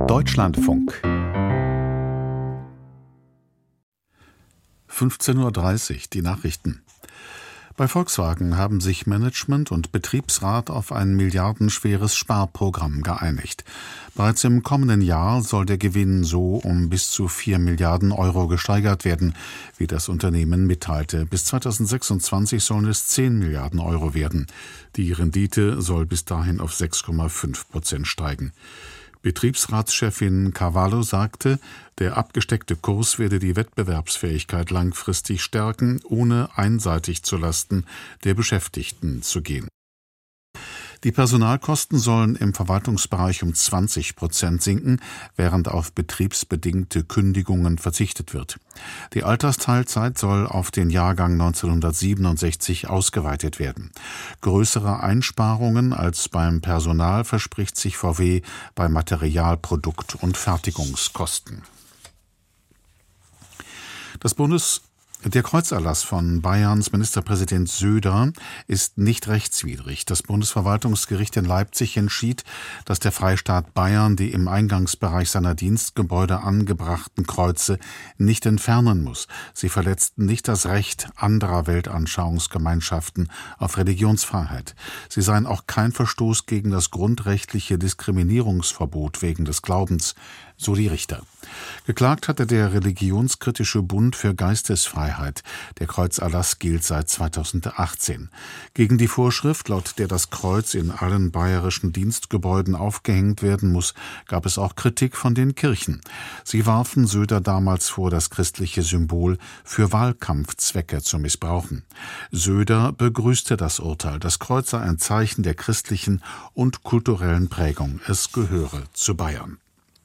Deutschlandfunk 15:30 Uhr, die Nachrichten. Bei Volkswagen haben sich Management und Betriebsrat auf ein milliardenschweres Sparprogramm geeinigt. Bereits im kommenden Jahr soll der Gewinn so um bis zu 4 Milliarden Euro gesteigert werden, wie das Unternehmen mitteilte. Bis 2026 sollen es 10 Milliarden Euro werden. Die Rendite soll bis dahin auf 6,5% steigen. Betriebsratschefin Carvalho sagte, der abgesteckte Kurs werde die Wettbewerbsfähigkeit langfristig stärken, ohne einseitig zulasten der Beschäftigten zu gehen. Die Personalkosten sollen im Verwaltungsbereich um 20% sinken, während auf betriebsbedingte Kündigungen verzichtet wird. Die Altersteilzeit soll auf den Jahrgang 1967 ausgeweitet werden. Größere Einsparungen als beim Personal verspricht sich VW bei Material-, Produkt- und Fertigungskosten. Der Kreuzerlass von Bayerns Ministerpräsident Söder ist nicht rechtswidrig. Das Bundesverwaltungsgericht in Leipzig entschied, dass der Freistaat Bayern die im Eingangsbereich seiner Dienstgebäude angebrachten Kreuze nicht entfernen muss. Sie verletzten nicht das Recht anderer Weltanschauungsgemeinschaften auf Religionsfreiheit. Sie seien auch kein Verstoß gegen das grundrechtliche Diskriminierungsverbot wegen des Glaubens, so die Richter. Geklagt hatte der religionskritische Bund für Geistesfreiheit. Der Kreuzerlass gilt seit 2018. Gegen die Vorschrift, laut der das Kreuz in allen bayerischen Dienstgebäuden aufgehängt werden muss, gab es auch Kritik von den Kirchen. Sie warfen Söder damals vor, das christliche Symbol für Wahlkampfzwecke zu missbrauchen. Söder begrüßte das Urteil. Das Kreuz sei ein Zeichen der christlichen und kulturellen Prägung. Es gehöre zu Bayern.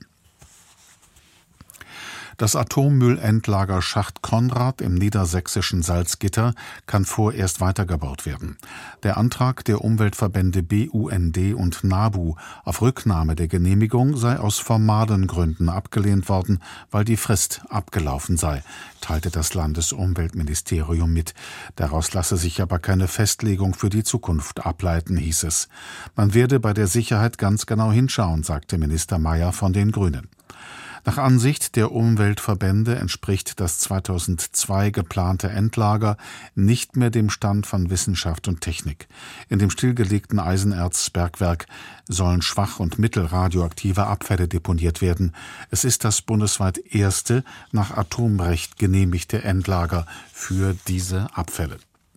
Das Atommüllendlager Schacht Konrad im niedersächsischen Salzgitter kann vorerst weitergebaut werden. Der Antrag der Umweltverbände BUND und NABU auf Rücknahme der Genehmigung sei aus formalen Gründen abgelehnt worden, weil die Frist abgelaufen sei, teilte das Landesumweltministerium mit. Daraus lasse sich aber keine Festlegung für die Zukunft ableiten, hieß es. Man werde bei der Sicherheit ganz genau hinschauen, sagte Minister Mayer von den Grünen. Nach Ansicht der Umweltverbände entspricht das 2002 geplante Endlager nicht mehr dem Stand von Wissenschaft und Technik. In dem stillgelegten Eisenerzbergwerk sollen schwach- und mittelradioaktive Abfälle deponiert werden. Es ist das bundesweit erste nach Atomrecht genehmigte Endlager für diese Abfälle.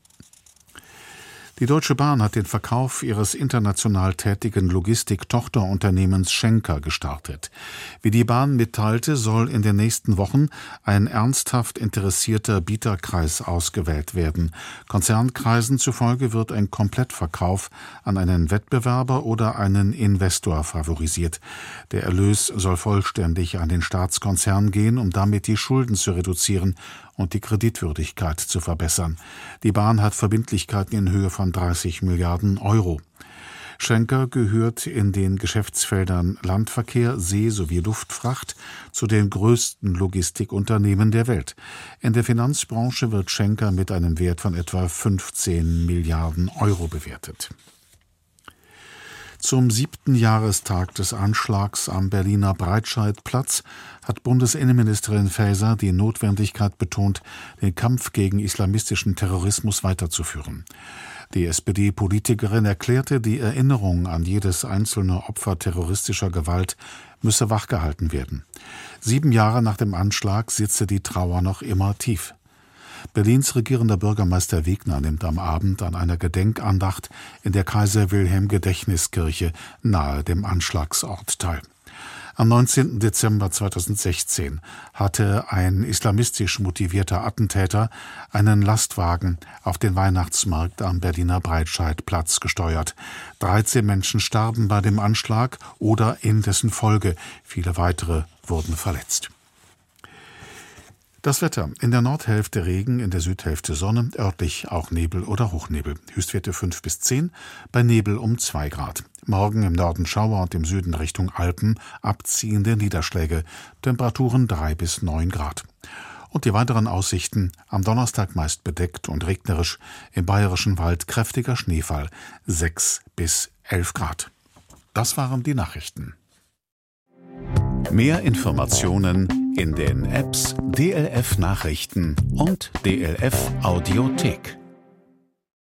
Die Deutsche Bahn hat den Verkauf ihres international tätigen Logistik-Tochterunternehmens Schenker gestartet. Wie die Bahn mitteilte, soll in den nächsten Wochen ein ernsthaft interessierter Bieterkreis ausgewählt werden. Konzernkreisen zufolge wird ein Komplettverkauf an einen Wettbewerber oder einen Investor favorisiert. Der Erlös soll vollständig an den Staatskonzern gehen, um damit die Schulden zu reduzieren und die Kreditwürdigkeit zu verbessern. Die Bahn hat Verbindlichkeiten in Höhe von 30 Milliarden Euro. Schenker gehört in den Geschäftsfeldern Landverkehr, See- sowie Luftfracht zu den größten Logistikunternehmen der Welt. In der Finanzbranche wird Schenker mit einem Wert von etwa 15 Milliarden Euro bewertet. Zum 7. Jahrestag des Anschlags am Berliner Breitscheidplatz hat Bundesinnenministerin Faeser die Notwendigkeit betont, den Kampf gegen islamistischen Terrorismus weiterzuführen. Die SPD-Politikerin erklärte, die Erinnerung an jedes einzelne Opfer terroristischer Gewalt müsse wachgehalten werden. 7 Jahre nach dem Anschlag sitze die Trauer noch immer tief. Berlins regierender Bürgermeister Wegner nimmt am Abend an einer Gedenkandacht in der Kaiser-Wilhelm-Gedächtniskirche nahe dem Anschlagsort teil. Am 19. Dezember 2016 hatte ein islamistisch motivierter Attentäter einen Lastwagen auf den Weihnachtsmarkt am Berliner Breitscheidplatz gesteuert. 13 Menschen starben bei dem Anschlag oder in dessen Folge. Viele weitere wurden verletzt. Das Wetter: in der Nordhälfte Regen, in der Südhälfte Sonne, örtlich auch Nebel oder Hochnebel. Höchstwerte 5 bis 10, bei Nebel um 2 Grad. Morgen im Norden Schauer und im Süden Richtung Alpen abziehende Niederschläge. Temperaturen 3 bis 9 Grad. Und die weiteren Aussichten: am Donnerstag meist bedeckt und regnerisch, im Bayerischen Wald kräftiger Schneefall, 6 bis 11 Grad. Das waren die Nachrichten. Mehr Informationen in den Apps DLF Nachrichten und DLF Audiothek.